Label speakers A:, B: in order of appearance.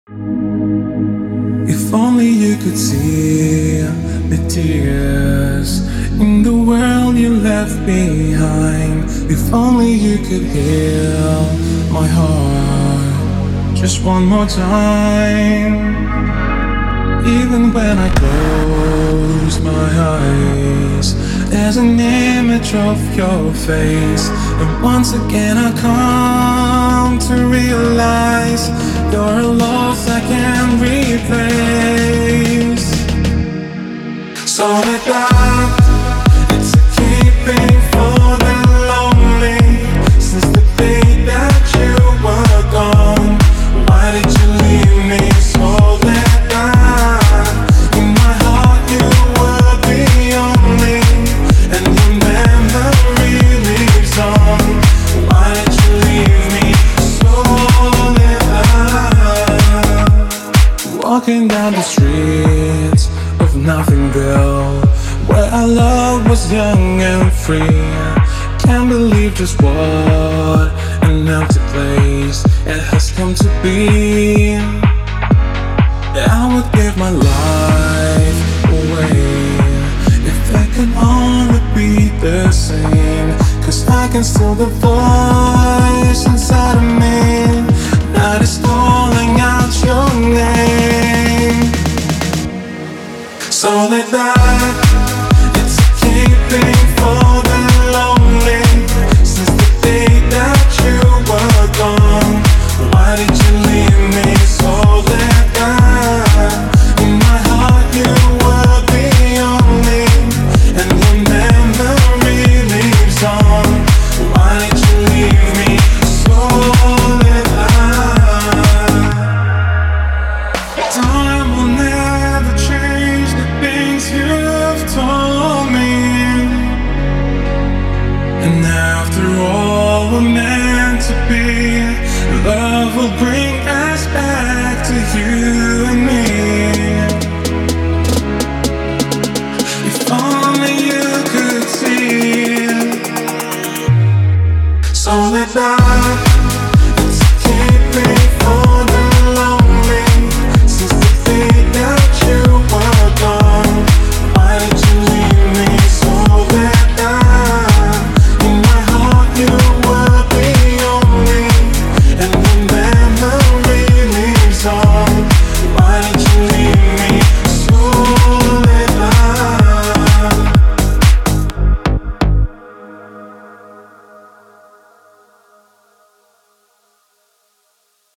A: If only you could see the tears in the world you left behind. If only you could heal my heart just one more time. Even when I close my eyes, there's an image of your face. And once again I come to realize you're a loss I can't replace. So let that, it's a keeping for the lonely. Since the day that you were gone, why did you leave me so let that? In my heart you were the only, and your memory lives on. Why did you leave me so let that? Walking down the streets of Nothingville, where our love was young and free. Can't believe just what an empty place it has come to be. I would give my life away if it could only be the same. Cause I can still the voice inside of me that is calling out your name. So let that, it's a keeping for the lonely. Since the day that you were gone, why did you leave me so let that? In my heart you were the only, and your memory lives on. Why did you leave me so let that? Time will never change the things you've told me. And after all we're meant to be, love will bring us back.